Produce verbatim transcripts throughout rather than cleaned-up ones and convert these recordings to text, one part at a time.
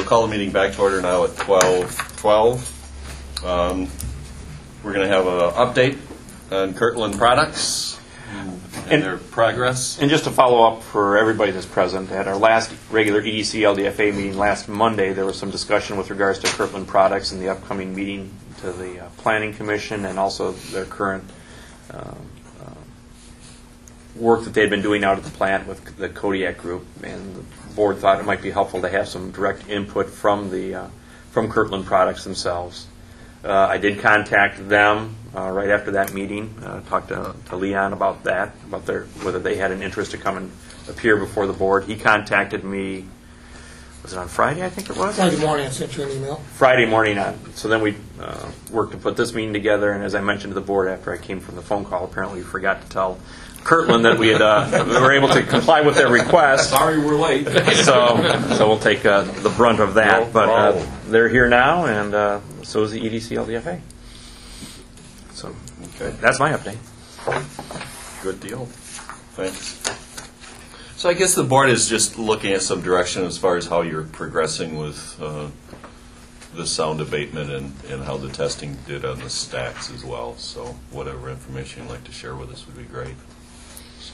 call the meeting back to order now at twelve twelve. Um, we're going to have an update on Kirtland Products and, and their progress. And just to follow up for everybody that's present, at our last regular E D C L D F A meeting last Monday, there was some discussion with regards to Kirtland Products and the upcoming meeting to the uh, Planning Commission and also their current uh, uh, work that they'd been doing out at the plant with the Kodiak Group. And the board thought it might be helpful to have some direct input from the uh, from Kirtland Products themselves. Uh, I did contact them uh, right after that meeting, uh, talked to, to Leon about that, about their whether they had an interest to come and appear before the board. He contacted me, was it on Friday, I think it was? Friday morning, I sent you an email. Friday morning. On. So then we uh, worked to put this meeting together, and as I mentioned to the board after I came from the phone call, apparently we forgot to tell Kirtland that we had uh, we were able to comply with their request. Sorry, we're late. So, so we'll take uh, the brunt of that. No but uh, problem. they're here now, and uh, so is the E D C L D F A. So Okay, that's my update. good deal. Thanks. So I guess the board is just looking at some direction as far as how you're progressing with uh, the sound abatement and, and how the testing did on the stacks as well. So whatever information you'd like to share with us would be great. So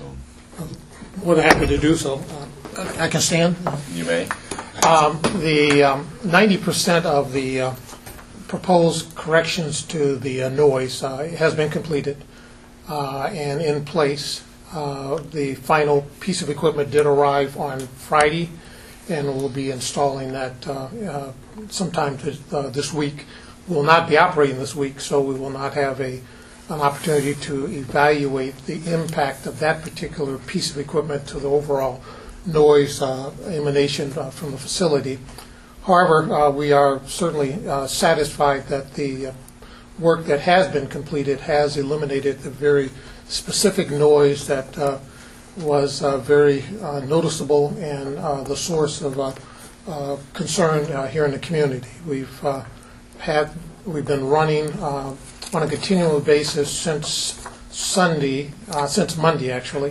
More than happy to do so. Uh, I can stand. you may. Um, the um, ninety percent of the uh, proposed corrections to the uh, noise uh, has been completed uh, and in place. Uh, the final piece of equipment did arrive on Friday, and we'll be installing that uh, uh, sometime this, uh, this week. We will not be operating this week, so we will not have a an opportunity to evaluate the impact of that particular piece of equipment to the overall noise uh, emanation uh, from the facility. However, uh, we are certainly uh, satisfied that the uh, work that has been completed has eliminated the very specific noise that uh, was uh, very uh, noticeable and uh, the source of uh, uh, concern uh, here in the community. We've uh, had we've been running uh, on a continual basis since Sunday, uh, since Monday actually,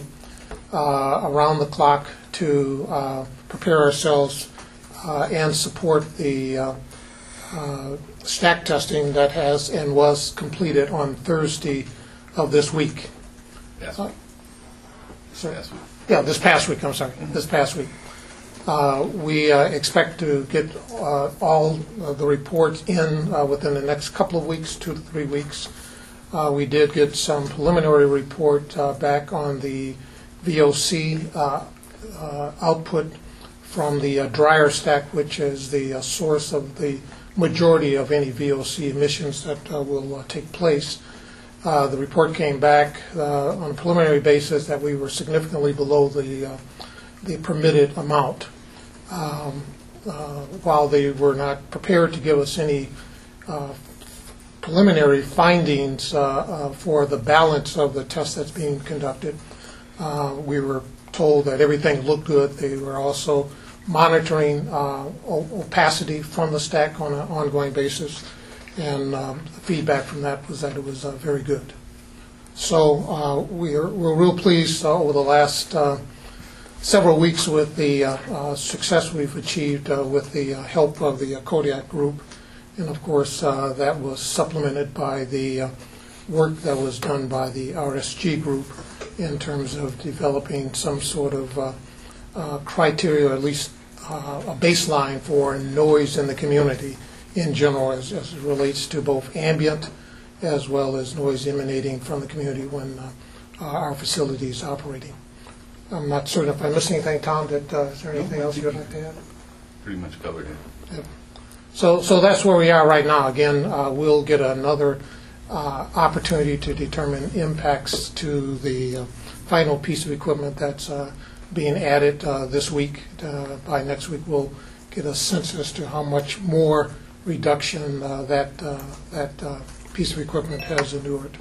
uh, around the clock to uh, prepare ourselves uh, and support the uh, uh, stack testing that has and was completed on Thursday of this week. Yes. Uh, sorry. Yes. Yeah, this past week, I'm sorry, this past week. Uh, we uh, expect to get uh, all of the reports in uh, within the next couple of weeks, two to three weeks. Uh, we did get some preliminary report uh, back on the V O C uh, uh, output from the uh, dryer stack, which is the uh, source of the majority of any V O C emissions that uh, will uh, take place. Uh, the report came back uh, on a preliminary basis that we were significantly below the uh, the permitted amount. Um, uh, while they were not prepared to give us any uh, preliminary findings uh, uh, for the balance of the test that's being conducted, uh, we were told that everything looked good. They were also monitoring uh, opacity from the stack on an ongoing basis, and um, the feedback from that was that it was uh, very good. So uh, we are, we're real pleased uh, over the last uh, several weeks with the uh, uh, success we've achieved uh, with the uh, help of the uh, Kodiak Group. And of course, uh, that was supplemented by the uh, work that was done by the R S G Group in terms of developing some sort of uh, uh, criteria, or at least uh, a baseline for noise in the community in general as, as it relates to both ambient as well as noise emanating from the community when uh, our facility is operating. I'm not certain if I missed anything, Tom. That, uh, is there anything else you'd like to add? Pretty much covered it. Yeah. So, so that's where we are right now. Again, uh, we'll get another uh, opportunity to determine impacts to the uh, final piece of equipment that's uh, being added uh, this week. Uh, by next week, we'll get a sense as to how much more reduction uh, that uh, that uh, piece of equipment has endured.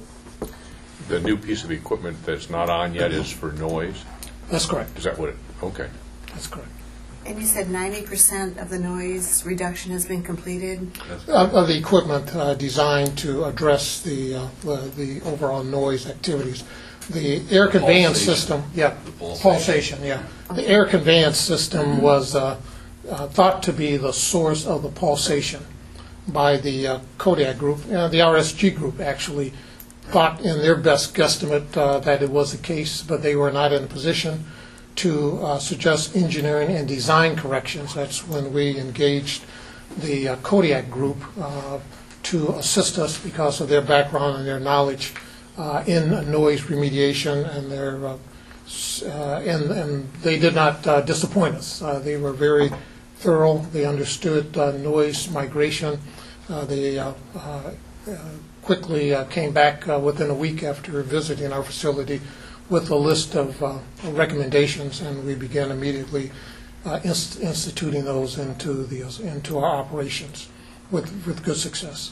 The new piece of equipment that's not on yet is for noise? That's correct. Is that what it, okay. That's correct. And you said ninety percent of the noise reduction has been completed? Of, of the equipment uh, designed to address the, uh, the the overall noise activities. The air conveyance Pulsation. system, yeah, The pulsation. pulsation, yeah. The air conveyance system was uh, uh, thought to be the source of the pulsation by the uh, Kodiak group. Uh, the R S G group actually thought in their best guesstimate uh, that it was the case, but they were not in a position to uh, suggest engineering and design corrections. That's when we engaged the uh, Kodiak group uh, to assist us because of their background and their knowledge uh, in noise remediation, and their uh, uh, and, and they did not uh, disappoint us. Uh, they were very thorough. They understood uh, noise migration. Uh, they uh, uh, quickly uh, came back uh, within a week after visiting our facility with a list of uh, recommendations, and we began immediately uh, inst- instituting those into the into our operations with with good success.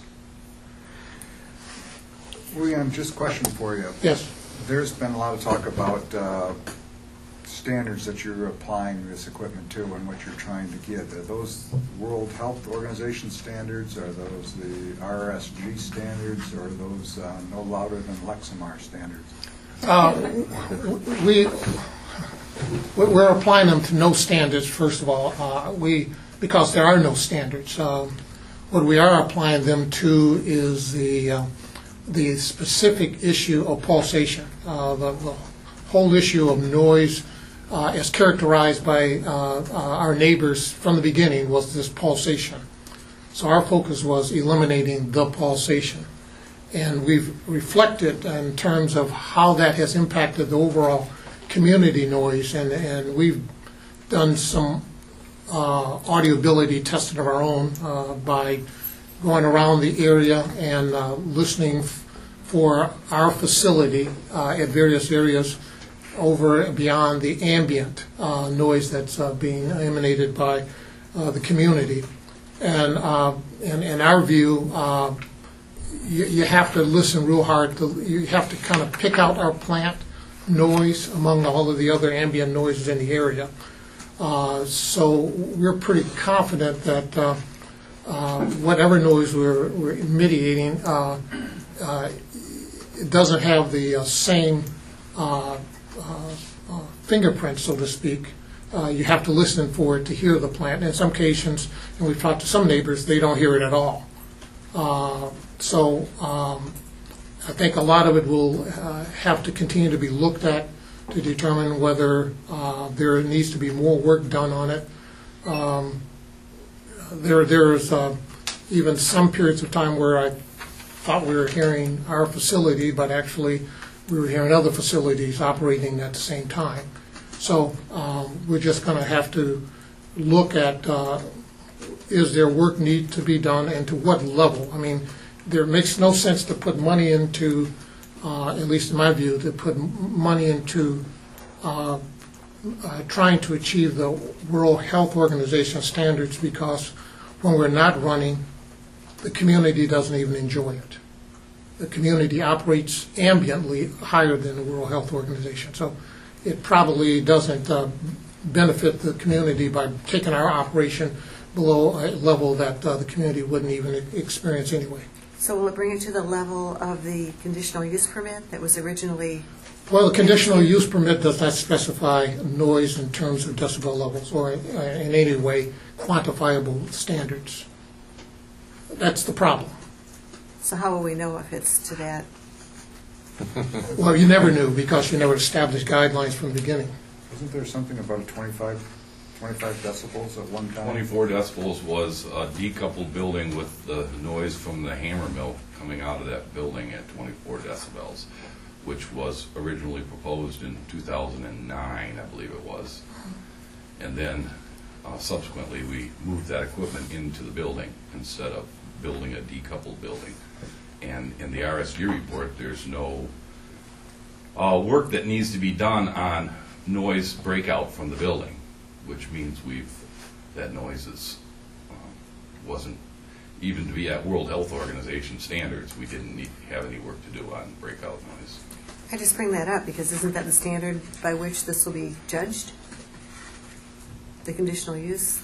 William, just a question for you. Yes. There's been a lot of talk about uh, standards that you're applying this equipment to and what you're trying to get. Are those World Health Organization standards? Are those the R S G standards? Or are those uh, no louder than Lexmark standards? Uh, we we're applying them to no standards. First of all, uh, we because there are no standards. Um, what we are applying them to is the uh, the specific issue of pulsation. Uh, the, the whole issue of noise, uh, as characterized by uh, uh, our neighbors from the beginning, was this pulsation. So our focus was eliminating the pulsation. And we've reflected in terms of how that has impacted the overall community noise, and, and we've done some uh, audiability testing of our own uh, by going around the area and uh, listening f- for our facility uh, at various areas over and beyond the ambient uh, noise that's uh, being emanated by uh, the community. And uh, in, in our view, uh, You, you have to listen real hard. To, you have to kind of pick out our plant noise among all of the other ambient noises in the area. Uh, so we're pretty confident that uh, uh, whatever noise we're, we're mediating, uh, uh, it doesn't have the uh, same uh, uh, uh, fingerprint, so to speak. Uh, you have to listen for it to hear the plant. And in some cases, and we've talked to some neighbors, they don't hear it at all. Uh, So um, I think a lot of it will uh, have to continue to be looked at to determine whether uh, there needs to be more work done on it. Um, there, there's uh, even some periods of time where I thought we were hearing our facility, but actually we were hearing other facilities operating at the same time. So um, we're just going to have to look at uh, is there work need to be done and to what level. I mean, there makes no sense to put money into, uh, at least in my view, to put m- money into uh, uh, trying to achieve the World Health Organization standards, because when we're not running, the community doesn't even enjoy it. The community operates ambiently higher than the World Health Organization. So it probably doesn't uh, benefit the community by taking our operation below a level that uh, the community wouldn't even experience anyway. So will it bring it to the level of the conditional use permit that was originally? Well, the conditional use permit does not specify noise in terms of decibel levels or in any way quantifiable standards. That's the problem. So how will we know if it's to that? Well, you never knew because you never established guidelines from the beginning. Wasn't there something about a twenty-five, twenty-five decibels at one time? twenty-four decibels was a decoupled building with the noise from the hammer mill coming out of that building at twenty-four decibels, which was originally proposed in two thousand nine, I believe it was. And then uh, subsequently we moved that equipment into the building instead of building a decoupled building. And in the R S G report, there's no uh, work that needs to be done on noise breakout from the building, which means we've, that noise is, uh, wasn't, even to be at World Health Organization standards, we didn't need to have any work to do on breakout noise. I just bring that up because isn't that the standard by which this will be judged? The conditional use?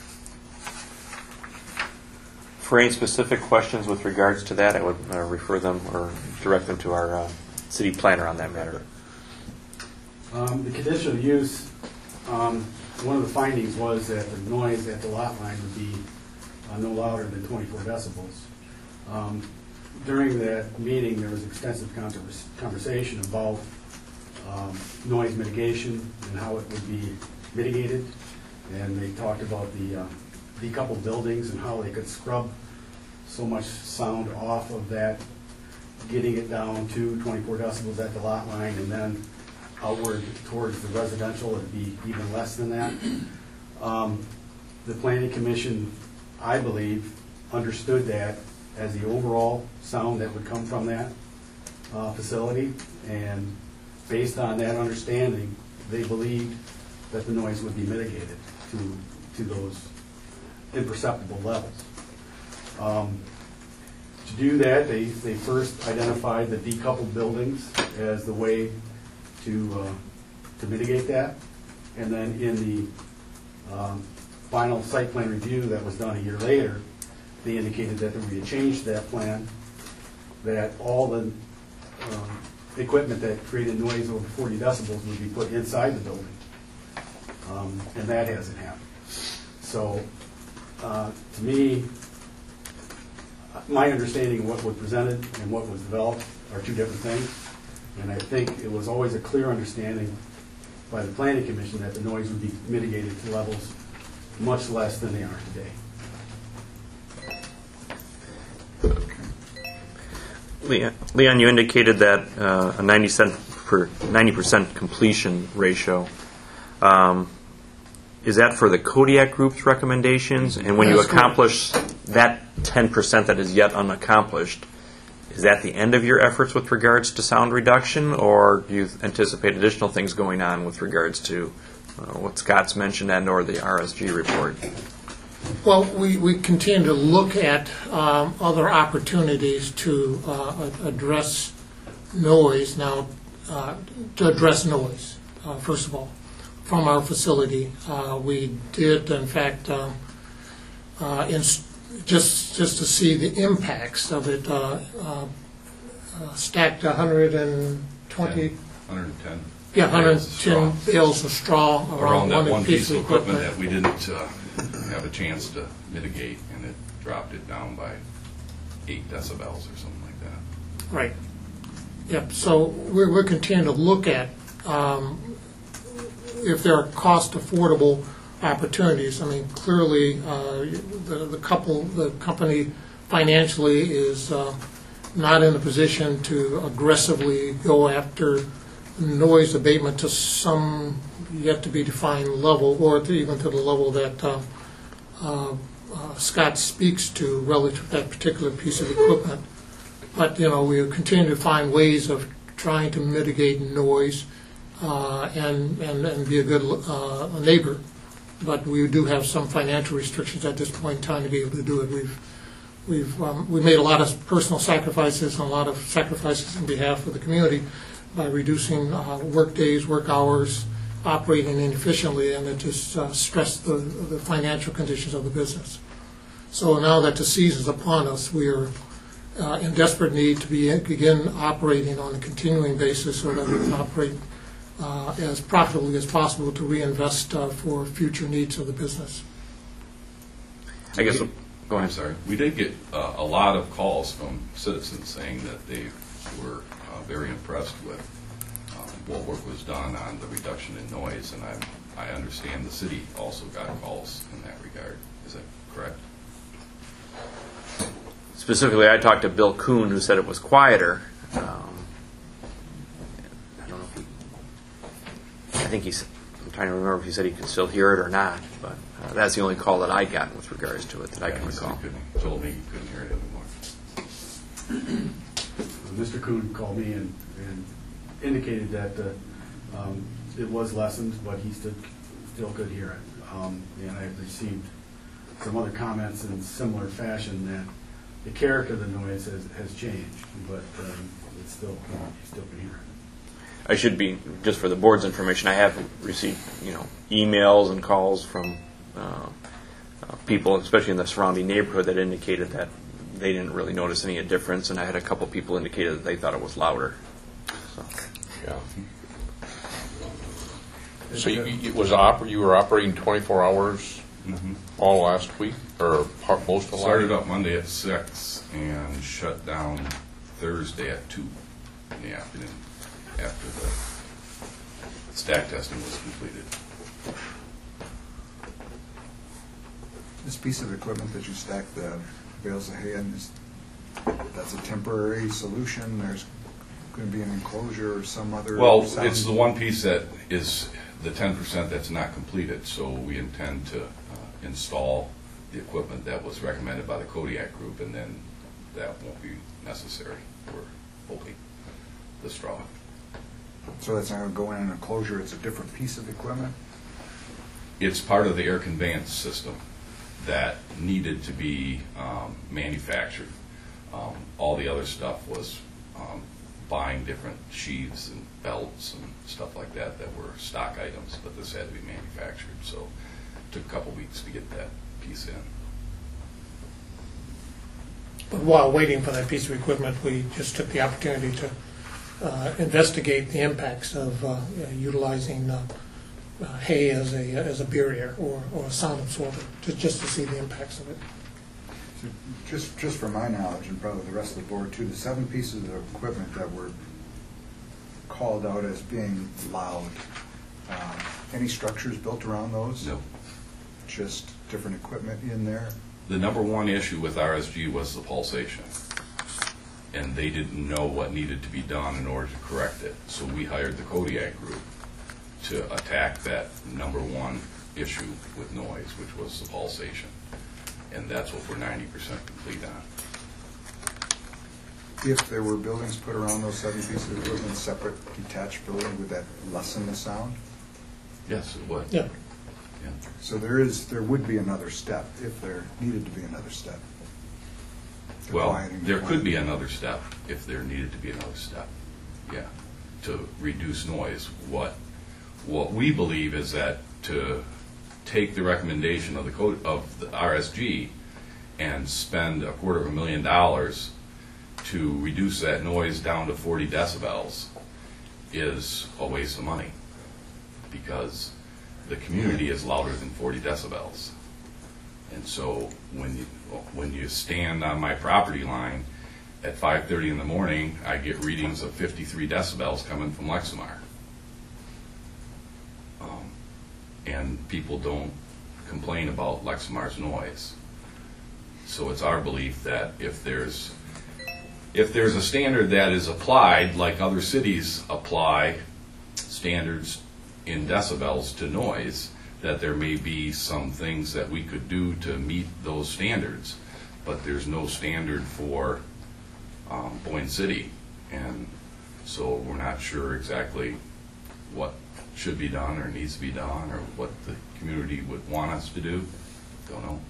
For any specific questions with regards to that, I would uh, refer them or direct them to our uh, city planner on that matter. Um, the conditional use, um, one of the findings was that the noise at the lot line would be uh, no louder than twenty-four decibels. Um, During that meeting, there was extensive converse- conversation about um, noise mitigation and how it would be mitigated. And they talked about the uh, decoupled buildings and how they could scrub so much sound off of that, getting it down to twenty-four decibels at the lot line, and then outward towards the residential, it'd be even less than that. Um, The Planning Commission, I believe, understood that as the overall sound that would come from that uh, facility, and based on that understanding, they believed that the noise would be mitigated to, to those imperceptible levels. Um, To do that, they, they first identified the decoupled buildings as the way to, uh, to mitigate that, and then in the um, final site plan review that was done a year later, they indicated that there would be a change to that plan, that all the um, equipment that created noise over forty decibels would be put inside the building. Um, and that hasn't happened. So, uh, to me, my understanding of what was presented and what was developed are two different things. And I think it was always a clear understanding by the Planning Commission that the noise would be mitigated to levels much less than they are today. Leon, Leon, you indicated that uh, a ninety percent per ninety percent completion ratio. Um, is that for the Kodiak Group's recommendations? And when you That's correct. accomplish that ten percent that is yet unaccomplished, is that the end of your efforts with regards to sound reduction, or do you anticipate additional things going on with regards to uh, what Scott's mentioned and or the R S G report? Well, we, we continue to look at um, other opportunities to uh, a- address noise now, uh, to address noise, uh, first of all, from our facility. Uh, We did, in fact, um, uh, ins- just, just to see the impacts of it, uh, uh, uh, stacked one hundred twenty, one hundred ten. yeah, one hundred bales of straw. ten bales of straw Around around that one one piece of equipment equipment. that we didn't uh, have a chance to mitigate, and it dropped it down by eight decibels or something like that. Right. Yep, so we're, we're continuing to look at um, if there are cost affordable opportunities. I mean, clearly, uh, the, the couple, the company financially is uh, not in a position to aggressively go after noise abatement to some yet to be defined level, or to even to the level that uh, uh, uh, Scott speaks to relative to that particular piece of equipment. But, you know, we continue to find ways of trying to mitigate noise uh, and, and and be a good uh, neighbor. But we do have some financial restrictions at this point in time to be able to do it. We've we've um, we made a lot of personal sacrifices and a lot of sacrifices on behalf of the community by reducing uh, work days, work hours, operating inefficiently, and it just uh, stressed the, the financial conditions of the business. So now that the season's upon us, we are uh, in desperate need to be, begin operating on a continuing basis so that we can operate uh, as profitably as possible to reinvest uh, for future needs of the business. I guess, go I'm ahead. sorry. We did get uh, a lot of calls from citizens saying that they were uh, very impressed with um, what work was done on the reduction in noise, and I, I understand the city also got calls in that regard. Is that correct? Specifically, I talked to Bill Kuhn, who said it was quieter. Um, I don't know if he, I think he's, I'm trying to remember if he said he could still hear it or not, but uh, that's the only call that I got with regards to it that I can Yeah, he said recall. he couldn't- told me he couldn't hear it anymore. Mister Kuhn called me and, and indicated that uh, um, it was lessened, but he still, still could hear it. Um, and I've received some other comments in similar fashion that the character of the noise has, has changed, but um, it's still, you still can hear it. I should be, just for the board's information, I have received, you know, emails and calls from uh, uh, people, especially in the surrounding neighborhood, that indicated that they didn't really notice any difference, and I had a couple people indicated that they thought it was louder. So. Yeah. So you, you- was oper, you were operating twenty-four hours all last week, or part, most of last? Started up Monday at six and shut down Thursday at two in the afternoon after the stack testing was completed. This piece of equipment that you stack the bales of hay in, is, that's a temporary solution? There's going to be an enclosure or some other? Well, sound- it's the one piece that is the ten percent that's not completed, so we intend to uh, install the equipment that was recommended by the Kodiak Group, and then that won't be necessary, we're hoping, the straw. So that's not going to go in an enclosure, it's a different piece of equipment? It's part of the air conveyance system that needed to be um, manufactured. Um, all the other stuff was um, buying different sheaths and belts and stuff like that that were stock items, but this had to be manufactured, so it took a couple weeks to get that piece in. But while waiting for that piece of equipment, we just took the opportunity to uh, investigate the impacts of uh, utilizing uh, uh, hay as a as a barrier or, or a sound absorber, just, just to see the impacts of it. So Just, just for my knowledge, and probably the rest of the board too, the seven pieces of equipment that were called out as being loud, uh, any structures built around those? No. Just different equipment in there? The number one issue with R S G was the pulsation, and they didn't know what needed to be done in order to correct it. So we hired the Kodiak Group to attack that number one issue with noise, which was the pulsation. And that's what we're ninety percent complete on. If there were buildings put around those seven pieces of equipment, separate detached building, would that lessen the sound? Yes, it would. Yeah. Yeah. So there is, there would be another step, if there needed to be another step. to Well, quieting the there plant. could be another step if there needed to be another step, yeah, to reduce noise. What, what we believe is that to take the recommendation of the code, of the R S G and spend a quarter of a million dollars to reduce that noise down to forty decibels is a waste of money, because the community is louder than forty decibels. And so when you, when you stand on my property line at five thirty in the morning, I get readings of fifty-three decibels coming from Lexmark. Um, and people don't complain about Lexmark's noise. So it's our belief that if there's if there's a standard that is applied, like other cities apply standards in decibels to noise, that there may be some things that we could do to meet those standards, but there's no standard for um, Boyne City, and so we're not sure exactly what should be done or needs to be done or what the community would want us to do. Don't know.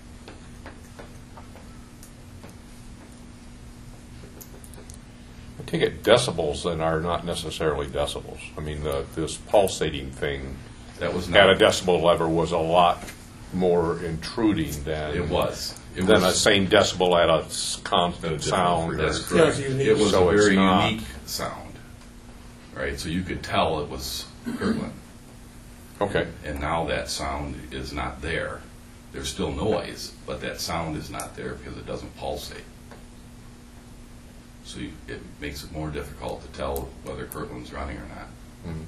I take it decibels then are not necessarily decibels. I mean, the, this pulsating thing That was at not a decibel level was a lot more intruding than It was. It than was the same decibel at a s- constant sound. Or, That's Yeah, correct. it's unique. It was So a it's very not- unique sound, right? So you could tell it was Kirtland, okay, and now that sound is not there. There's still noise, but that sound is not there because it doesn't pulsate. So you, it makes it more difficult to tell whether Kirtland's running or not. Mhm.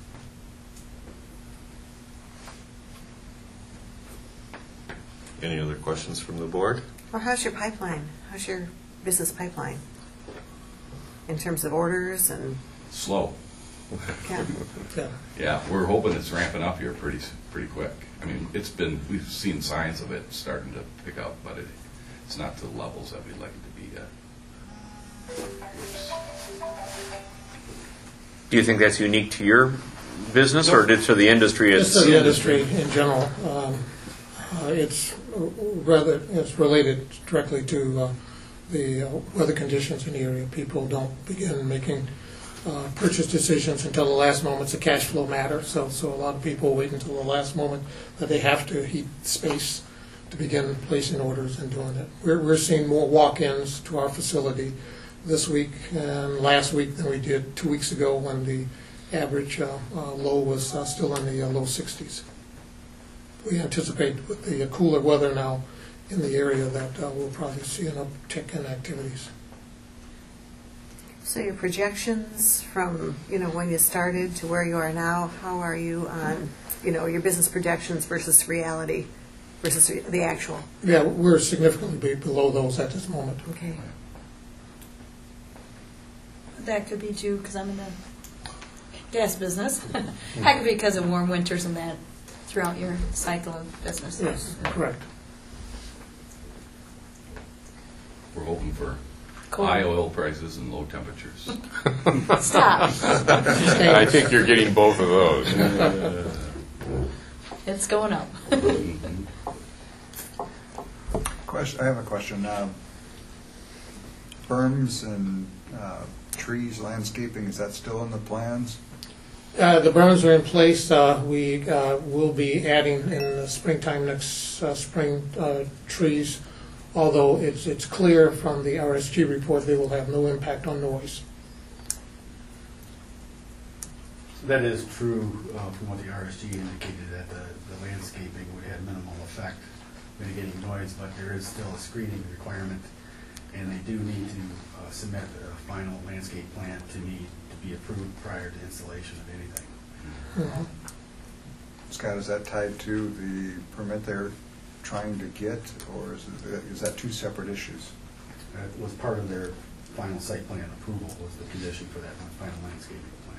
Any other questions from the board? Or how's your pipeline? How's your business pipeline? In terms of orders and, Slow. yeah. Yeah. Yeah, we're hoping it's ramping up here pretty, pretty quick. I mean, it's been, we've seen signs of it starting to pick up, but it, it's not to the levels that we'd like it to be yet. Do you think that's unique to your business or to the industry as? Just to the industry in general, um, uh, it's rather, it's related directly to uh, the uh, weather conditions in the area. People don't begin making uh, purchase decisions until the last moment. It's a cash flow matter, so, so a lot of people wait until the last moment that they have to heat space to begin placing orders and doing it. We're, we're seeing more walk-ins to our facility this week and last week than we did two weeks ago when the average uh, uh, low was uh, still in the uh, low sixties. We anticipate with the uh, cooler weather now in the area that uh, we'll probably see an uptick in activities. So your projections from, you know, when you started to where you are now, how are you on, you know, your business projections versus reality, versus the actual? Yeah, we're significantly be below those at this moment. Okay. That could be too, because I'm in the gas business. That could be because of warm winters and that throughout your cycle of business. Yes, correct. We're hoping for Cold. high oil prices and low temperatures. Stop. I think you're getting both of those. It's going up. Question, I have a question. Um, Berms and uh, trees, landscaping, is that still in the plans? Uh, the berms are in place. Uh, we uh, will be adding in the springtime next uh, spring uh, trees, although it's it's clear from the R S G report they will have no impact on noise. That is true uh, from what the R S G indicated, that the, the landscaping would have minimal effect mitigating noise, but there is still a screening requirement, and they do need to uh, submit a final landscape plan to need to be approved prior to installation of anything. Mm-hmm. Scott, is that tied to the permit they're trying to get, or is, it, is that two separate issues? That was part of their final site plan approval, was the condition for that final landscaping plan.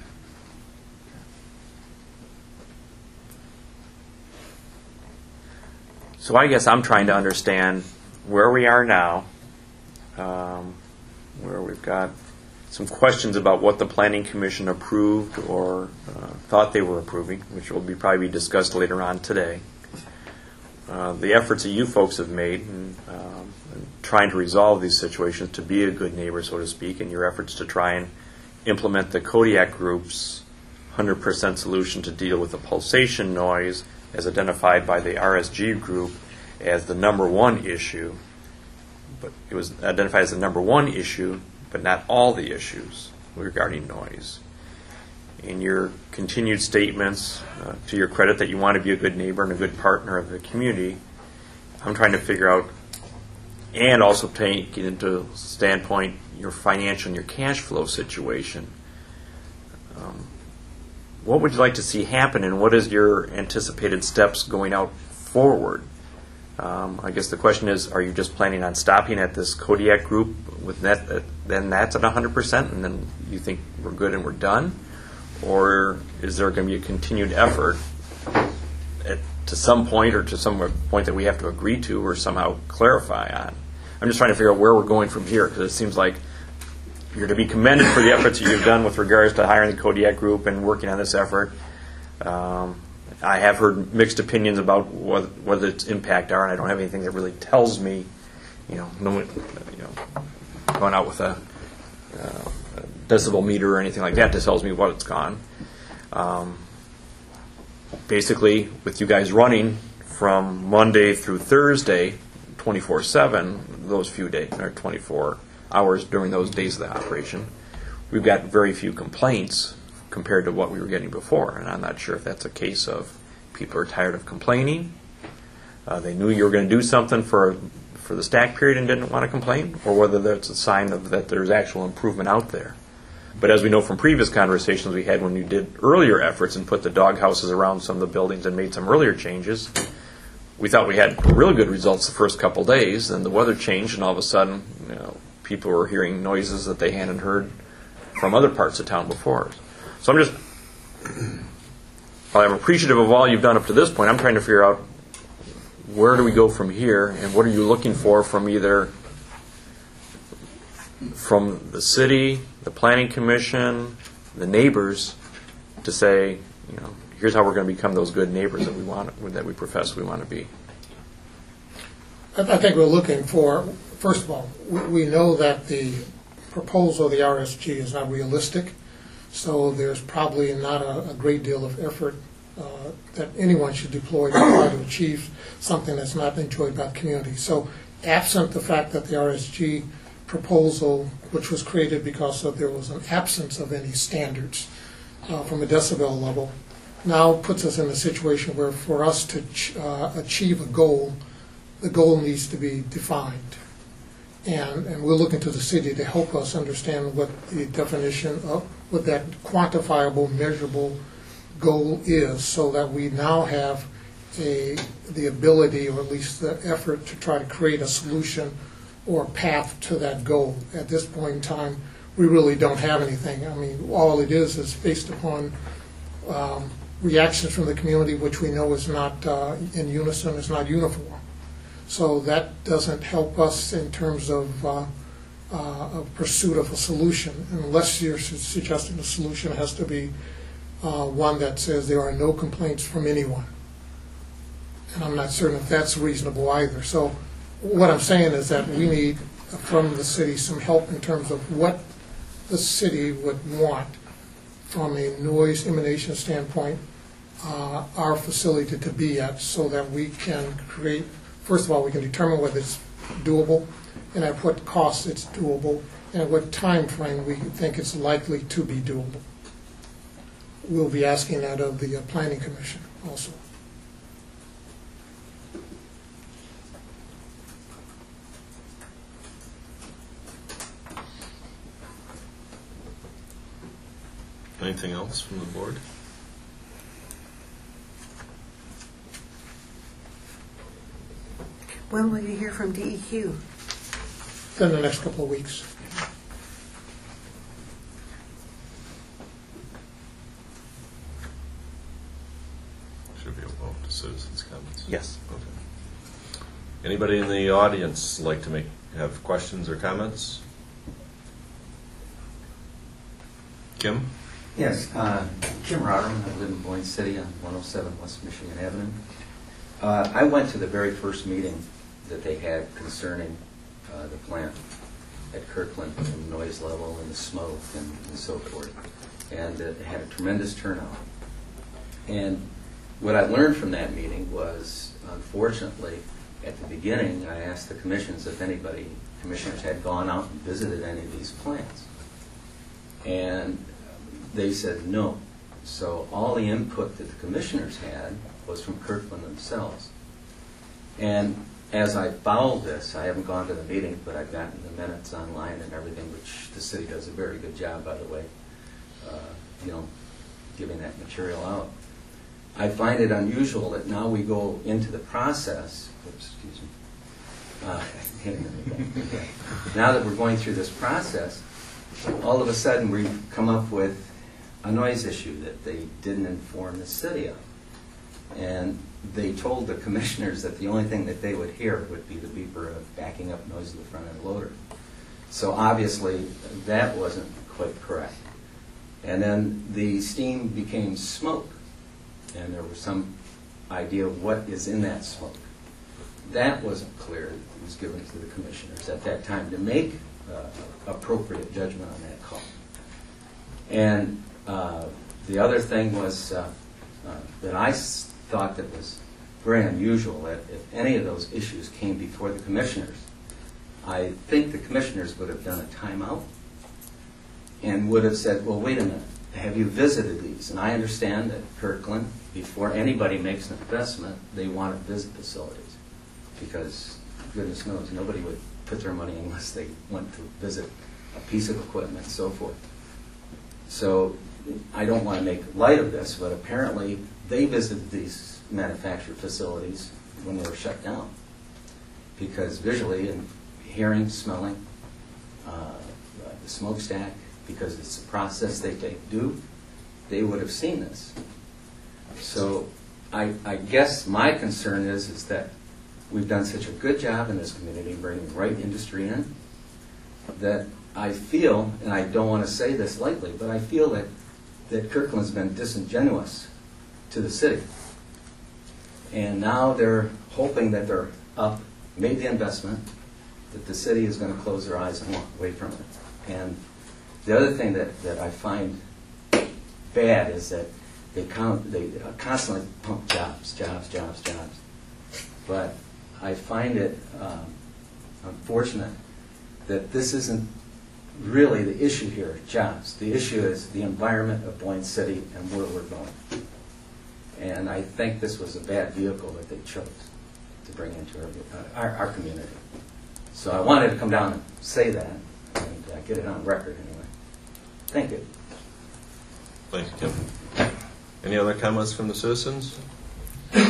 So I guess I'm trying to understand where we are now, um, where we've got some questions about what the Planning Commission approved or uh, thought they were approving, which will be probably be discussed later on today. Uh, the efforts that you folks have made in, um, in trying to resolve these situations, to be a good neighbor, so to speak, and your efforts to try and implement the Kodiak Group's one hundred percent solution to deal with the pulsation noise as identified by the R S G group as the number one issue. But it was identified as the number one issue, but not all the issues regarding noise. In your continued statements, uh, to your credit, that you want to be a good neighbor and a good partner of the community, I'm trying to figure out, and also take into standpoint your financial and your cash flow situation. Um, what would you like to see happen, and what is your anticipated steps going out forward? Um, I guess the question is, are you just planning on stopping at this Kodiak group with that, uh, then that's at one hundred percent, and then you think we're good and we're done? Or is there going to be a continued effort at, to some point, or to some point that we have to agree to or somehow clarify on? I'm just trying to figure out where we're going from here, because it seems like you're to be commended for the efforts that you've done with regards to hiring the Kodiak group and working on this effort. Um, I have heard mixed opinions about what, what its impact are, and I don't have anything that really tells me, you know, no, you know, going out with a, uh, a decibel meter or anything like that that tells me what it's gone. Um, basically, with you guys running from Monday through Thursday, twenty-four seven, those few days, or twenty-four hours during those days of the operation, we've got very few complaints compared to what we were getting before. And I'm not sure if that's a case of people are tired of complaining, uh, they knew you were going to do something for for the stack period and didn't want to complain, or whether that's a sign of that there's actual improvement out there. But as we know from previous conversations we had when you did earlier efforts and put the dog houses around some of the buildings and made some earlier changes, we thought we had really good results the first couple days, then the weather changed, and all of a sudden, you know, people were hearing noises that they hadn't heard from other parts of town before. So I'm just, while I'm appreciative of all you've done up to this point, I'm trying to figure out where do we go from here, and what are you looking for from either from the city, the planning commission, the neighbors, to say, you know, here's how we're going to become those good neighbors that we want, that we profess we want to be. I I think we're looking for, first of all, we- we know that the proposal of the R S G is not realistic, so there's probably not a, a great deal of effort uh, that anyone should deploy to try to achieve something that's not enjoyed by the community. So absent the fact that the R S G proposal, which was created because of there was an absence of any standards, uh, from a decibel level, now puts us in a situation where for us to ch- uh, achieve a goal, the goal needs to be defined. And, and we're looking to the city to help us understand what the definition of, what that quantifiable, measurable goal is, so that we now have a, the ability, or at least the effort, to try to create a solution or a path to that goal. At this point in time, we really don't have anything. I mean, all it is is based upon um, reactions from the community, which we know is not uh, in unison, is not uniform. So that doesn't help us in terms of uh, uh, a pursuit of a solution, unless you're su- suggesting the solution has to be uh, one that says there are no complaints from anyone. And I'm not certain if that's reasonable either. So what I'm saying is that we need from the city some help in terms of what the city would want from a noise emanation standpoint, uh, our facility to be at, so that we can create, first of all, we can determine whether it's doable, and at what cost it's doable, and at what time frame we think it's likely to be doable. We'll be asking that of the uh, Planning Commission also. Anything else from the board? When will you hear from D E Q? In the next couple of weeks. Should be open to citizens' comments. Yes. Okay. Anybody in the audience like to make have questions or comments? Kim? Yes, uh, Kim Rotterman. I live in Boyne City on one oh seven West Michigan Avenue. Uh, I went to the very first meeting that they had concerning uh, the plant at Kirkland, and the noise level and the smoke and, and so forth. And uh, they had a tremendous turnout. And what I learned from that meeting was, unfortunately, at the beginning, I asked the commissions if anybody, commissioners had gone out and visited any of these plants. And they said no. So all the input that the commissioners had was from Kirkland themselves. And as I followed this, I haven't gone to the meeting, but I've gotten the minutes online and everything, which the city does a very good job, by the way, uh, you know, giving that material out. I find it unusual that now we go into the process, oops, excuse me, uh, now that we're going through this process, all of a sudden we've come up with a noise issue that they didn't inform the city of. And they told the commissioners that the only thing that they would hear would be the beeper of backing up noise of the front end loader. So obviously that wasn't quite correct. And then the steam became smoke, and there was some idea of what is in that smoke. That wasn't clear. It was given to the commissioners at that time to make uh, appropriate judgment on that call. And uh, the other thing was uh, uh, that I s- thought that was very unusual, that if any of those issues came before the commissioners, I think the commissioners would have done a timeout and would have said, well, wait a minute, have you visited these? And I understand that Kirkland, before anybody makes an investment, they want to visit facilities, because goodness knows nobody would put their money unless they went to visit a piece of equipment and so forth. So I don't want to make light of this, but apparently they visited these manufactured facilities when they were shut down, because visually and hearing, smelling, uh, the smokestack, because it's a process they take do, they would have seen this. So I, I guess my concern is, is that we've done such a good job in this community bringing the right industry in, that I feel, and I don't want to say this lightly, but I feel that, that Kirkland's been disingenuous to the city. And now they're hoping that they're up, made the investment, that the city is going to close their eyes and walk away from it. And the other thing that, that I find bad is that they, count, they constantly pump jobs, jobs, jobs, jobs. But I find it um, unfortunate that this isn't really the issue here, jobs. The issue is the environment of Blaine City and where we're going. And I think this was a bad vehicle that they chose to bring into our, uh, our, our community. So I wanted to come down and say that and uh, get it on record anyway. Thank you. Thank you, Tim. Any other comments from the citizens? Uh,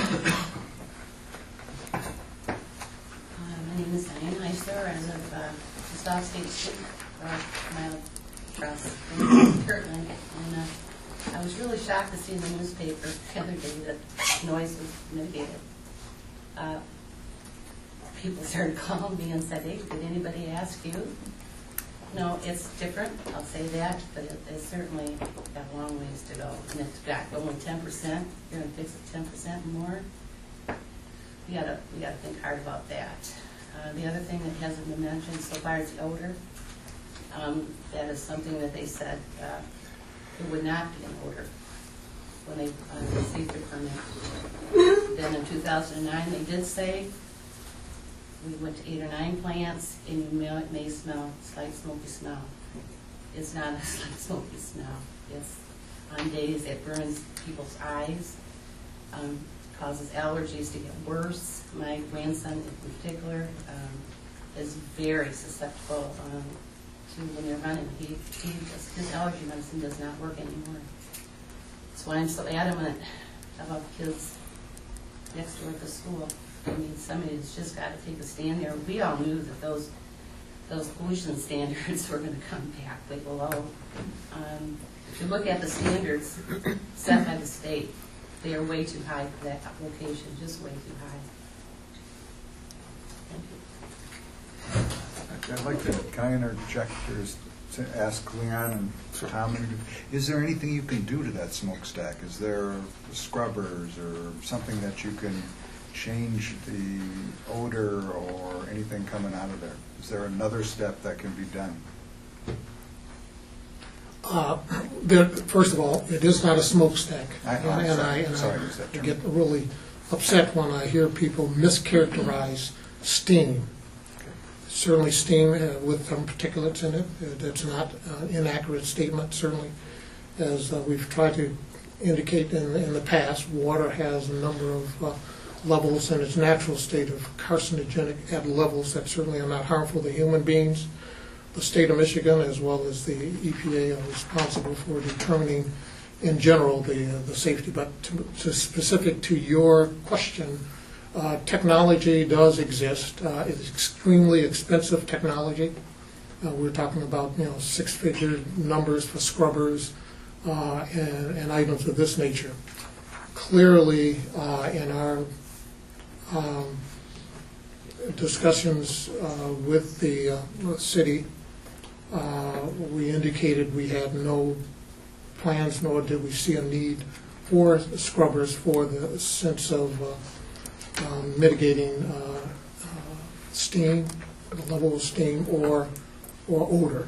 my name is Diane Heisler. I live uh, just off State Street, a mile across from Kirtland. And uh, I was really shocked to see in the newspaper the other day that noise was mitigated. Uh, people started calling me and said, hey, did anybody ask you? No, it's different, I'll say that, but it, it's certainly got a long ways to go. And it's got only ten percent, you're going to fix it ten percent more. We gotta, we gotta think hard about that. Uh, the other thing that hasn't been mentioned so far is the odor. Um, that is something that they said uh, it would not be an odor when they uh, received their permit. Then in two thousand nine, they did say, we went to eight or nine plants, and you may, may smell slight smoky smell. It's not a slight smoky smell. It's on days it burns people's eyes, um, causes allergies to get worse. My grandson in particular um, is very susceptible um, to when they're running. He, he just, his allergy medicine does not work anymore. That's why I'm so adamant about kids next door at the school. I mean, somebody's just got to take a stand there. We all knew that those those pollution standards were going to come back way below. Um, if you look at the standards set by the state, they are way too high for that location, just way too high. Thank you. I'd like to, can I interject here to ask Leon and Tom, is there anything you can do to that smokestack? Is there scrubbers or something that you can change the odor or anything coming out of there? Is there another step that can be done? Uh, there, first of all, it is not a smokestack. I- And, I'm and sorry. I, and Sorry, I use that term. get really upset when I hear people mischaracterize steam. Certainly steam uh, with some particulates in it. Uh, That's not an inaccurate statement, certainly. As uh, we've tried to indicate in, in the past, water has a number of uh, levels in its natural state of carcinogenic at levels that certainly are not harmful to human beings. The state of Michigan, as well as the E P A, are responsible for determining, in general, the uh, the safety. But to, to specific to your question, uh, technology does exist. Uh, it's extremely expensive technology. Uh, we're talking about you know six-figure numbers for scrubbers uh, and, and items of this nature. Clearly, uh, in our um, discussions uh, with the uh, city, uh, we indicated we had no plans, nor did we see a need for scrubbers for the sense of uh, um, mitigating uh, uh, steam, the level of steam, or or odor.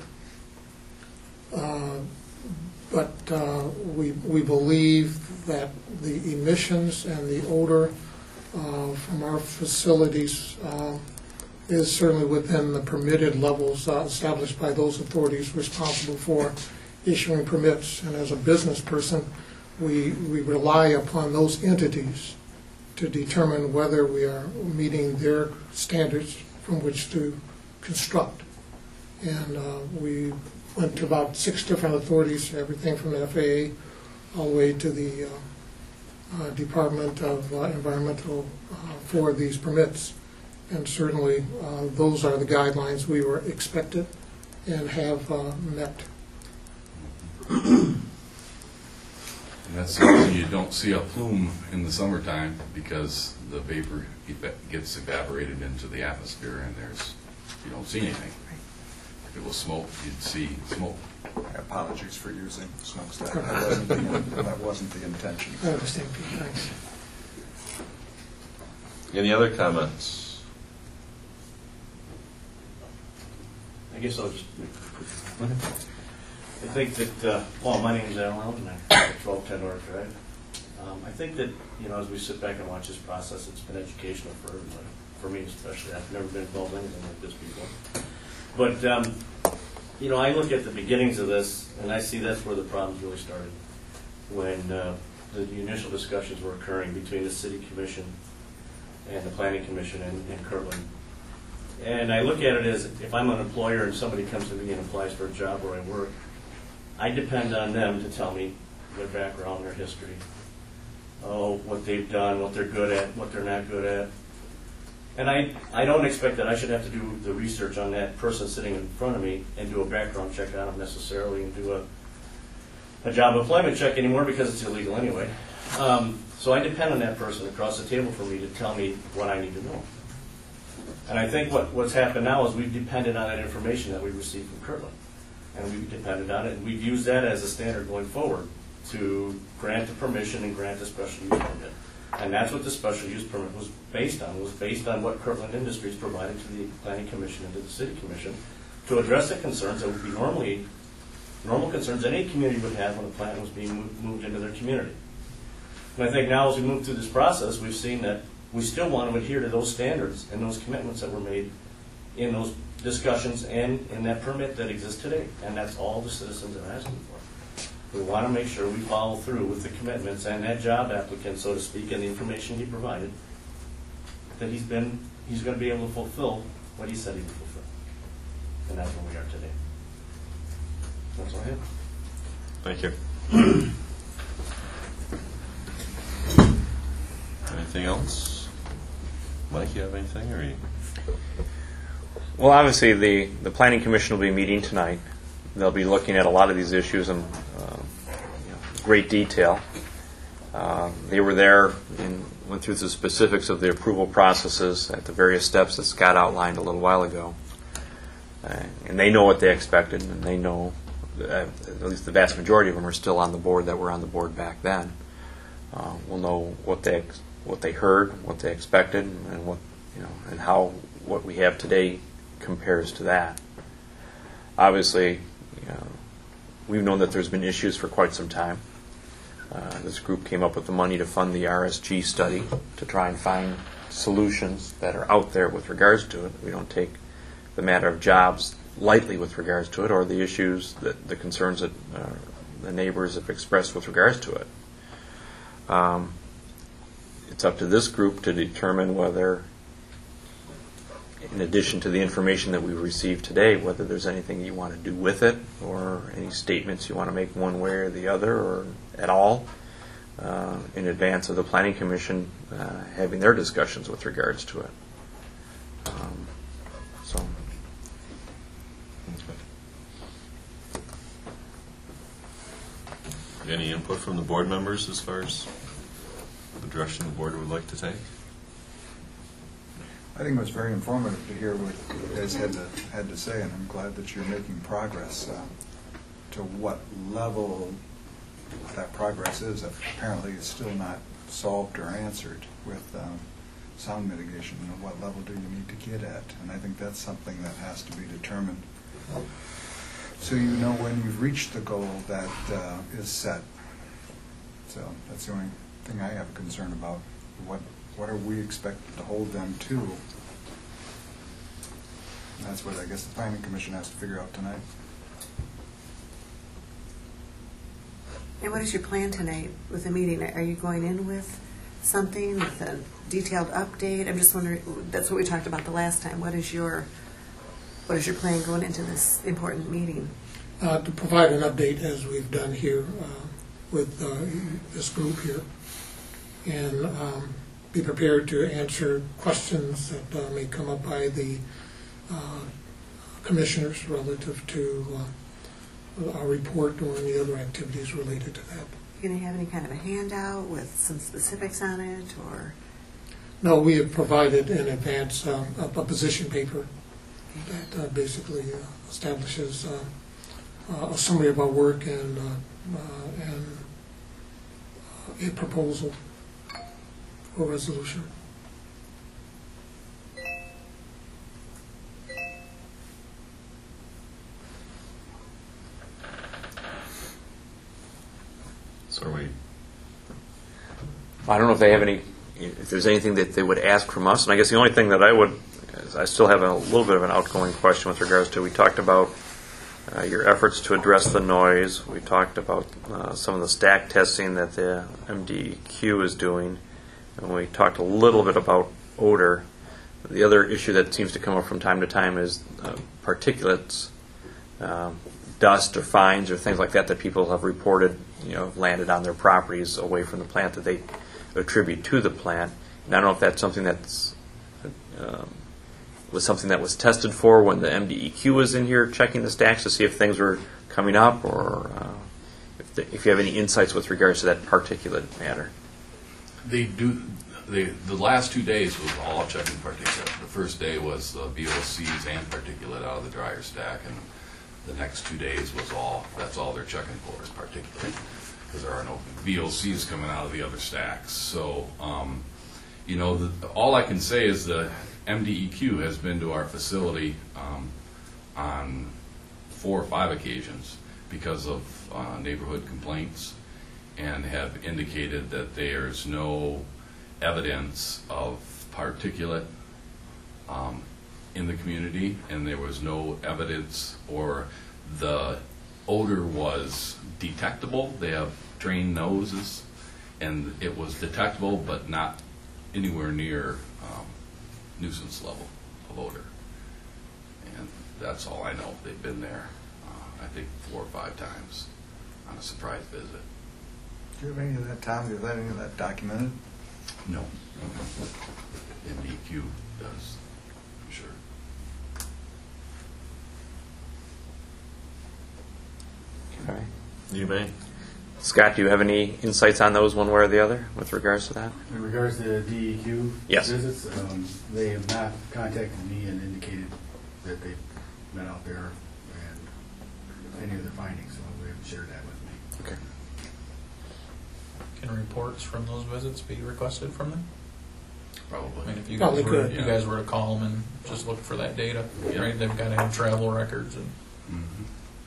Uh, but uh, we we believe that the emissions and the odor uh, from our facilities uh, is certainly within the permitted levels uh, established by those authorities responsible for issuing permits. And as a business person, we, we rely upon those entities to determine whether we are meeting their standards from which to construct. And uh, we went to about six different authorities, everything from the F A A all the way to the uh, uh, Department of uh, Environmental uh, for these permits. And certainly uh, those are the guidelines we were expected and have uh, met. And that's the reason you don't see a plume in the summertime, because the vapor eva- gets evaporated into the atmosphere and there's, you don't see anything. If it was smoke, you'd see smoke. Apologies for using smokestack. That wasn't the, that wasn't the intention. I understand, Pete. Thanks. Any other comments? I guess I'll just, I think that, uh, well, my name is Alan Loud, and I live at twelve ten North Drive. Um, I think that, you know, as we sit back and watch this process, it's been educational for everybody, for me especially. I've never been involved in anything like this before. But, um, you know, I look at the beginnings of this, and I see that's where the problems really started. When uh, the initial discussions were occurring between the city commission and the planning commission in, in Kirtland. And I look at it as, if I'm an employer and somebody comes to me and applies for a job where I work, I depend on them to tell me their background, their history, oh, what they've done, what they're good at, what they're not good at. And I, I don't expect that I should have to do the research on that person sitting in front of me and do a background check on them necessarily and do a, a job employment check anymore because it's illegal anyway. Um, so I depend on that person across the table for me to tell me what I need to know. And I think what, what's happened now is we've depended on that information that we received from Kirtland. And we've depended on it, and we've used that as a standard going forward to grant the permission and grant the special use permit. And that's what the special use permit was based on. It was based on what Kirtland Industries provided to the Planning Commission and to the City Commission to address the concerns that would be normally, normal concerns any community would have when a plant was being moved, moved into their community. And I think now as we move through this process, we've seen that we still want to adhere to those standards and those commitments that were made in those discussions and in that permit that exists today. And that's all the citizens are asking for. We want to make sure we follow through with the commitments and that job applicant, so to speak, and the information he provided, that he's been, he's going to be able to fulfill what he said he would fulfill. And that's where we are today. That's all I have. Thank you. Anything else? Mike, you have anything? Or you? Well, obviously, the, the Planning Commission will be meeting tonight. They'll be looking at a lot of these issues in uh, you know, great detail. Uh, they were there and went through the specifics of the approval processes at the various steps that Scott outlined a little while ago. Uh, and they know what they expected, and they know, uh, at least the vast majority of them are still on the board that were on the board back then. Uh, we'll know what they ex- what they heard, what they expected, and what you know, and how what we have today compares to that. Obviously, you know, we've known that there's been issues for quite some time. Uh, this group came up with the money to fund the R S G study to try and find solutions that are out there with regards to it. We don't take the matter of jobs lightly with regards to it, or the issues, that the concerns that uh, the neighbors have expressed with regards to it. Um, it's up to this group to determine whether, in addition to the information that we've received today, whether there's anything you want to do with it, or any statements you want to make one way or the other, or at all, uh, in advance of the Planning Commission uh, having their discussions with regards to it. Um, so. Any input from the board members as far as the direction the board would like to take? I think it was very informative to hear what you guys had to, had to say, and I'm glad that you're making progress. Uh, to what level that progress is, apparently it's still not solved or answered with um, sound mitigation. You know, what level do you need to get at? And I think that's something that has to be determined, so you know when you've reached the goal that uh, is set. So that's the only thing I have a concern about. What what are we expected to hold them to? And that's what I guess the Planning Commission has to figure out tonight. And what is your plan tonight with the meeting? Are you going in with something, with a detailed update? I'm just wondering, that's what we talked about the last time. What is your What is your plan going into this important meeting? Uh, to provide an update, as we've done here uh, with uh, this group here, and um, be prepared to answer questions that uh, may come up by the uh, commissioners relative to uh, our report or any other activities related to that. Are you going to have any kind of a handout with some specifics on it, or? No, we have provided in advance uh, a, a position paper that uh, basically uh, establishes uh, uh, a summary of our work and, uh, uh, and uh, a proposal for resolution. So are we? I don't know if they have any, if there's anything that they would ask from us. And I guess the only thing that I would, is I still have a little bit of an outgoing question with regards to, we talked about uh, your efforts to address the noise. We talked about uh, some of the stack testing that the M D E Q is doing, and we talked a little bit about odor. The other issue that seems to come up from time to time is uh, particulates, um, dust or fines or things like that that people have reported, you know, landed on their properties away from the plant that they attribute to the plant. And I don't know if that's something that's um, was something that was tested for when the M D E Q was in here checking the stacks to see if things were coming up, or uh, if, the, if you have any insights with regards to that particulate matter. They do. They, the last two days was all checking particulate. The first day was uh, V O Cs and particulate out of the dryer stack, and the next two days was all. That's all they're checking for is particulate, because there are no V O Cs coming out of the other stacks. So, um, you know, the, all I can say is the M D E Q has been to our facility um, on four or five occasions because of uh, neighborhood complaints, and have indicated that there's no evidence of particulate um, in the community, and there was no evidence, or the odor was detectable. They have trained noses, and it was detectable, but not anywhere near um, nuisance level of odor. And that's all I know. They've been there, uh, I think, four or five times on a surprise visit. Do you have any of that, Tom? Do you have any of that documented? No. M D E Q does, I'm sure. Okay. You may. Scott, do you have any insights on those one way or the other with regards to that? In regards to the D E Q Yes. visits, um, they have not contacted me and indicated that they've been out there and any of their findings, so they haven't shared that with me. Okay. Can reports from those visits be requested from them? Probably. I mean, if you guys Probably were, could. if you guys were to call them and just look for that data, Yeah. right? They've got to have travel records and. Mm-hmm.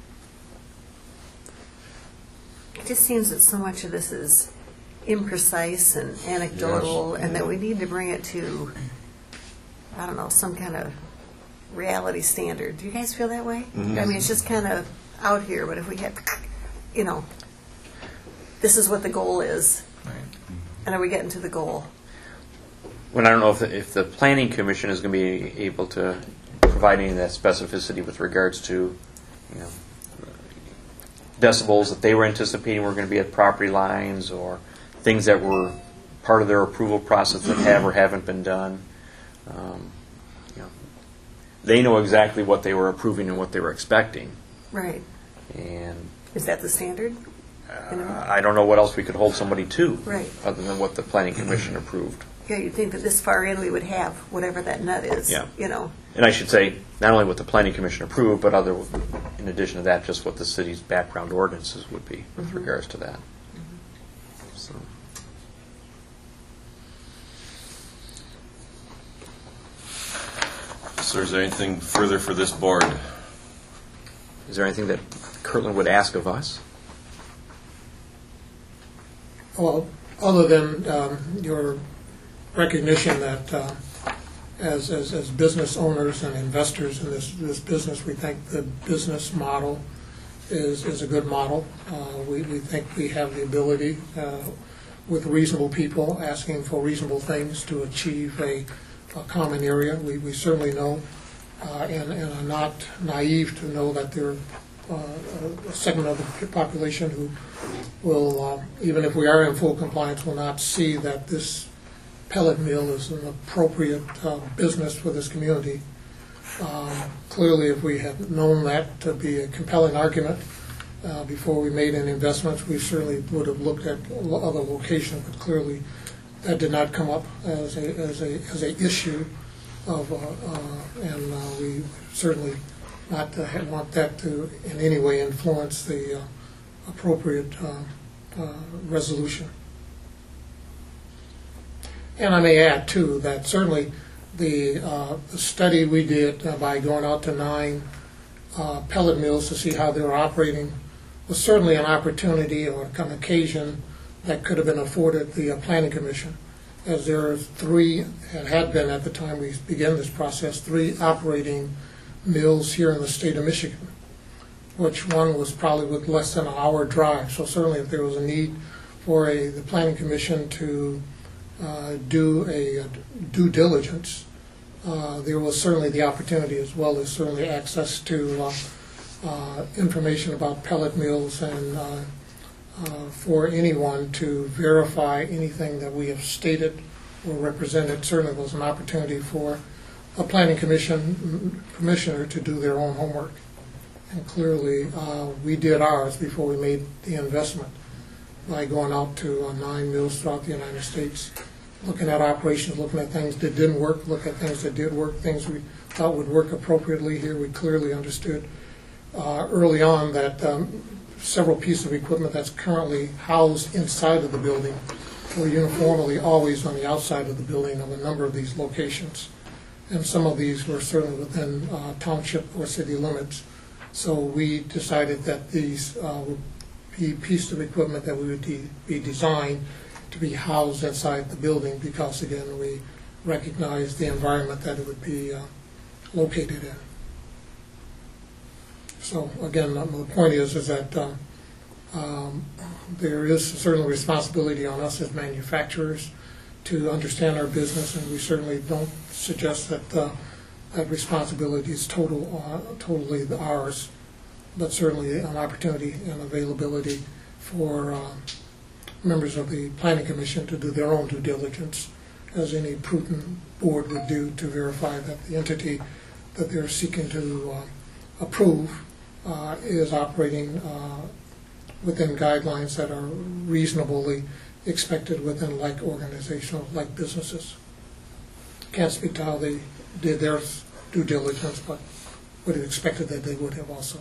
It just seems that so much of this is imprecise and anecdotal, Yes. and that we need to bring it to, I don't know, some kind of reality standard. Do you guys feel that way? Mhm. I mean, it's just kind of out here, but if we had, you know, this is what the goal is, Right. and are we getting to the goal? Well, I don't know if the, if the Planning Commission is going to be able to provide any of that specificity with regards to, you know, decibels that they were anticipating were going to be at property lines, or things that were part of their approval process that have or haven't been done. Um, you know, they know exactly what they were approving and what they were expecting, Right. and Is that the standard? You know? uh, I don't know what else we could hold somebody to, Right. other than what the Planning Commission approved. Yeah, you'd think that this far in we would have whatever that nut is, Yeah. you know? And I should say, not only what the Planning Commission approved, but other, in addition to that, just what the city's background ordinances would be with Mhm. regards to that. So, So is there anything further for this board? is there anything that Kirtland would ask of us? Well, other than um, your recognition that uh, as, as, as business owners and investors in this, this business, we think the business model is, is a good model. Uh, we, we think we have the ability, uh, with reasonable people asking for reasonable things, to achieve a, a common area. We, we certainly know uh, and, and are not naive to know that there are uh, a segment of the population who will, uh, even if we are in full compliance, will not see that this pellet mill is an appropriate uh, business for this community. Um, clearly, if we had known that to be a compelling argument uh, before we made any investments, we certainly would have looked at lo- other locations, but clearly that did not come up as a, as a, as a issue of, uh, uh, and uh, we certainly not to ha- want that to in any way influence the uh, appropriate uh, uh, resolution. And I may add, too, that certainly the, uh, the study we did uh, by going out to nine uh, pellet mills to see how they were operating was certainly an opportunity or an occasion that could have been afforded the uh, Planning Commission, as there are three, and had been at the time we began this process, three operating mills here in the state of Michigan. which one was probably with less than an hour drive. So certainly if there was a need for a, the planning commission to uh, do a due diligence, uh, there was certainly the opportunity, as well as certainly access to uh, uh, information about pellet mills, and uh, uh, for anyone to verify anything that we have stated or represented. Certainly was an opportunity for a planning commission commissioner to do their own homework. And clearly, uh, we did ours before we made the investment by going out to uh, nine mills throughout the United States, looking at operations, looking at things that didn't work, looking at things that did work, things we thought would work appropriately here. We clearly understood uh, early on that um, several pieces of equipment that's currently housed inside of the building were uniformly always on the outside of the building of a number of these locations. And some of these were certainly within uh, township or city limits. So we decided that these uh, would be pieces of equipment that we would de be designed to be housed inside the building, because, again, we recognize the environment that it would be uh, located in. So, again, um, the point is, is that uh, um, there is certainly responsibility on us as manufacturers to understand our business, and we certainly don't suggest that uh, that responsibility is total, uh, totally ours, but certainly an opportunity and availability for uh, members of the Planning Commission to do their own due diligence, as any prudent board would do, to verify that the entity that they're seeking to uh, approve uh, is operating uh, within guidelines that are reasonably expected within like organizational, like businesses. Can't speak to how they did their due diligence, but would have expected that they would have also.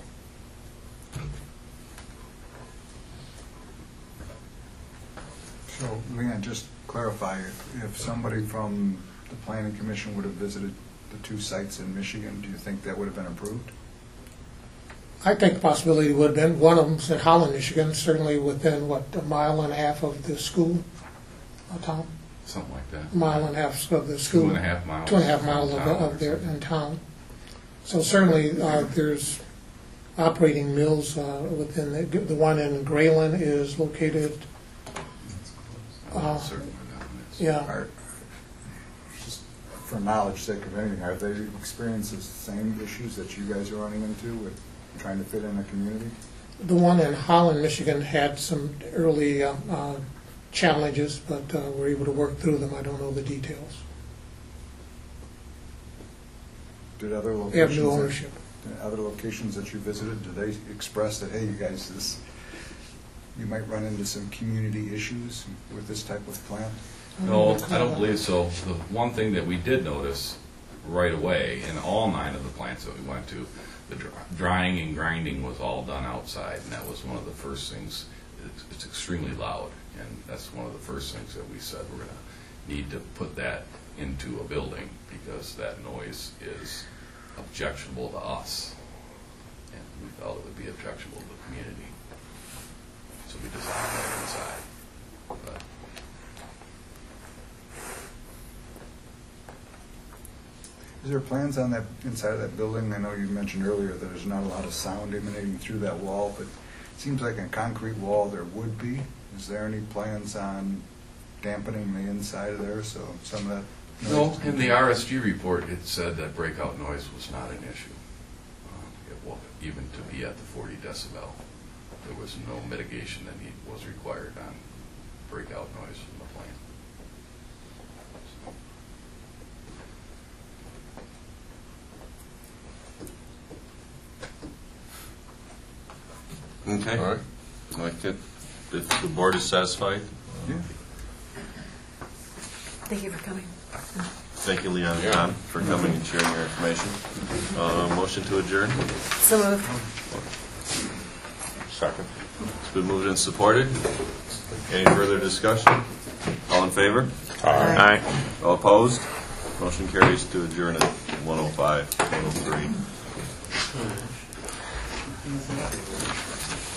So, Leanne, just clarify, if, if somebody from the Planning Commission would have visited the two sites in Michigan, do you think that would have been approved? I think the possibility would have been. One of them's in Holland, Michigan, certainly within, what, a mile and a half of the school, uh, Tom? Something like that. A mile and a half of the school. Two and a half miles. Two and a half miles of, from town of there or in town. So certainly uh, there's operating mills uh, within, the, the one in Grayland is located, I'm uh, certain where that one is. yeah, Are, just for knowledge sake of anything, have they experienced the same issues that you guys are running into with trying to fit in a community? the one in Holland, Michigan had some early uh, uh, challenges, but uh, we're able to work through them. I don't know the details. Did other They have locations, new that- ownership. other locations that you visited, did they express that, hey, you guys, this, you might run into some community issues with this type of plant? No, I don't believe so. The one thing that we did notice right away in all nine of the plants that we went to, the dry- drying and grinding was all done outside, and that was one of the first things. It's- It's extremely loud, and that's one of the first things that we said we're going to need to put that into a building, because that noise is objectionable to us, and we felt it would be objectionable to the community. So we designed that inside. But Is there plans on that, inside of that building? I know you mentioned earlier that there's not a lot of sound emanating through that wall, but it seems like a concrete wall there would be. Is there any plans on dampening the inside of there, so some of that noise? No, in the R S G report, it said that breakout noise was not an issue. Um, It wa- even to be at the forty decibel, there was no mitigation that need- was required on breakout noise from the plant. Okay. All right. Like it, if the board is satisfied, Yeah. Thank you for coming. thank you, Leon and Tom, for coming and sharing your information. Uh, motion to adjourn. So moved. Second. It's been moved and supported. Any further discussion? All in favor? Aye. All opposed? Motion carries to adjourn at one oh five, one oh three.